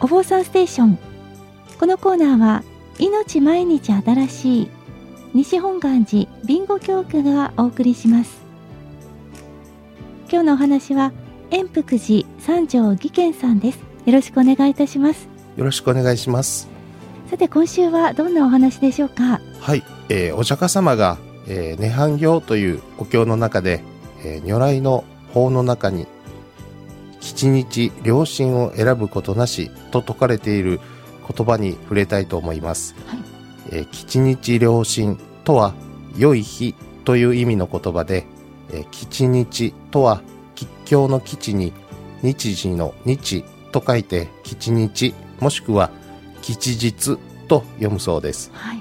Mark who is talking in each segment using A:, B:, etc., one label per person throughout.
A: お坊さんステーション。このコーナーは命毎日新しい西本願寺ビンゴ教区がお送りします。今日のお話は円福寺三条義賢さんです。よろしくお願いいたします。
B: よろしくお願いします。
A: さて今週はどんなお話でしょうか。
B: はい、お釈迦様が、涅槃経というお経の中で、如来の法の中に吉日良心を選ぶことなしと説かれている言葉に触れたいと思います。はい、吉日良心とは良い日という意味の言葉で、吉日とは吉凶の吉に日時の日と書いて吉日もしくは吉日と読むそうです。はい、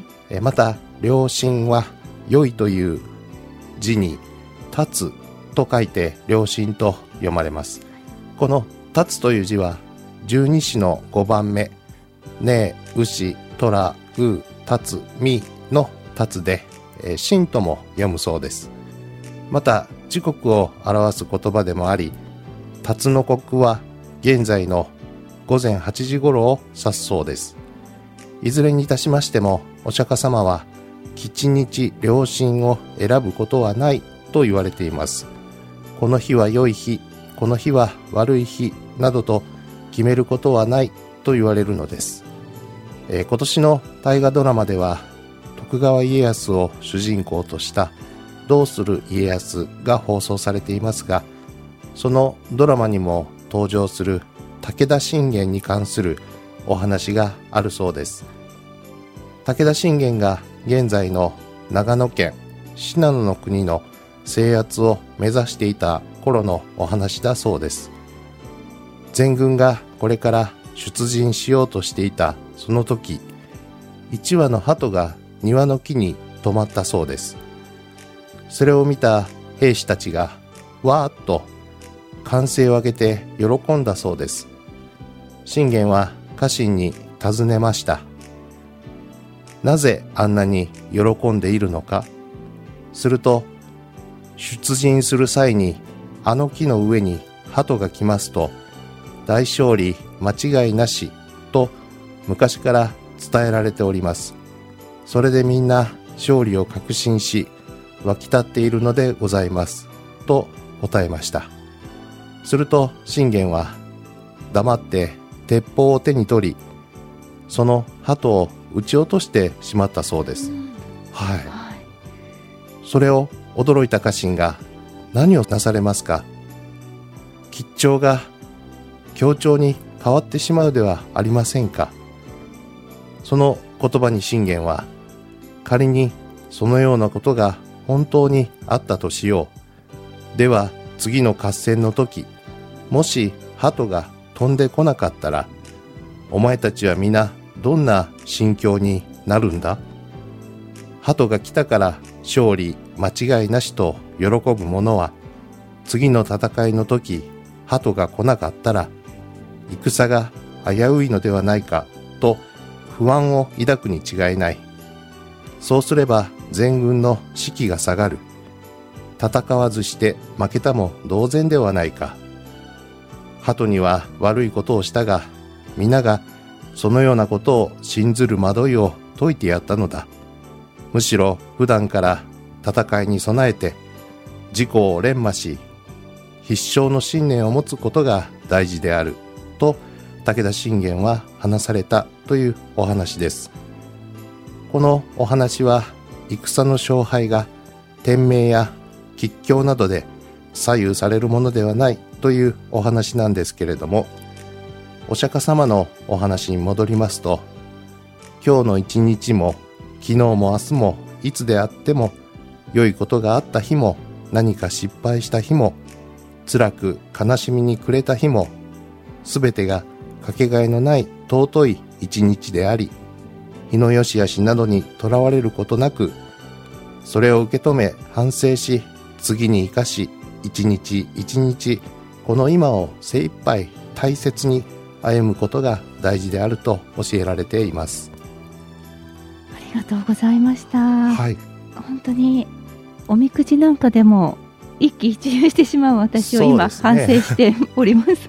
B: また良心は良いという字に立つと書いて良心と読まれます。この立つという字は十二支の5番目ねえ牛とらう立つみの立つで心とも読むそうです。また時刻を表す言葉でもあり、辰の刻は現在の午前8時頃を指すそうです。いずれにいたしましてもお釈迦様は吉日良心を選ぶことはないと言われています。この日は良い日、この日は悪い日などと決めることはないと言われるのです。今年の大河ドラマでは徳川家康を主人公としたどうする家康が放送されていますが、そのドラマにも登場する武田信玄に関するお話があるそうです。武田信玄が現在の長野県信濃の国の制圧を目指していた頃のお話だそうです。全軍がこれから出陣しようとしていたその時、一羽の鳩が庭の木に止まったそうです。それを見た兵士たちがわーっと歓声を上げて喜んだそうです。信玄は家臣に尋ねました。なぜあんなに喜んでいるのか。すると、出陣する際にあの木の上に鳩が来ますと大勝利間違いなしと昔から伝えられております。それでみんな勝利を確信し沸き立っているのでございますと答えました。すると信玄は黙って鉄砲を手に取り、その鳩を撃ち落としてしまったそうです。はい。それを驚いた家臣が何をなされますか。吉兆が凶兆に変わってしまうではありませんか。その言葉に信玄は、仮にそのようなことが本当にあったとしよう。では次の合戦の時、もし鳩が飛んでこなかったら、お前たちは皆どんな心境になるんだ。鳩が来たから勝利間違いなしと喜ぶ者は、次の戦いの時、鳩が来なかったら戦が危ういのではないかと不安を抱くに違いない。そうすれば全軍の士気が下がる。戦わずして負けたも同然ではないか。鳩には悪いことをしたが、皆がそのようなことを信ずる惑いを解いてやったのだ。むしろ普段から戦いに備えて自己を練磨し、必勝の信念を持つことが大事であると武田信玄は話されたというお話です。このお話は戦の勝敗が天命や吉凶などで左右されるものではないというお話なんですけれども、お釈迦様のお話に戻りますと、今日の一日も昨日も明日もいつであっても、良いことがあった日も何か失敗した日も辛く悲しみに暮れた日も、すべてがかけがえのない尊い一日であり、日の良し悪しなどにとらわれることなく、それを受け止め反省し、次に生かし、一日一日この今を精一杯大切に歩むことが大事であると教えられています。
A: ありがとうございました。
B: はい、
A: 本当におみくじなんかでも一喜一憂してしまう私を今、反省しております。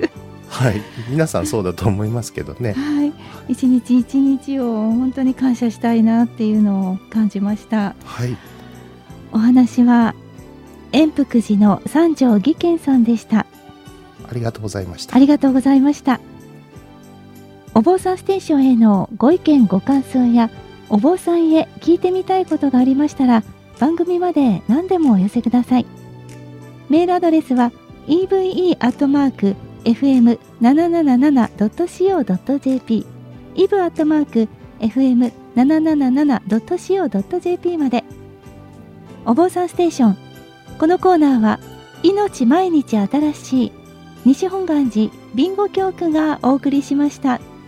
B: はい、皆さんそうだと思いますけどね。
A: はい、一日一日を本当に感謝したいなっていうのを感じました。
B: はい、
A: お話は円福寺の三条義賢さんでした。
B: ありがとうございました。
A: ありがとうございました。お坊さんステーションへのご意見ご感想やお坊さんへ聞いてみたいことがありましたら、番組まで何でもお寄せください。メールアドレスは eve@fm777.co.jp eve@fm777.co.jp まで。お坊さんステーション、このコーナーは命毎日新しい西本願寺備後教区がお送りしました。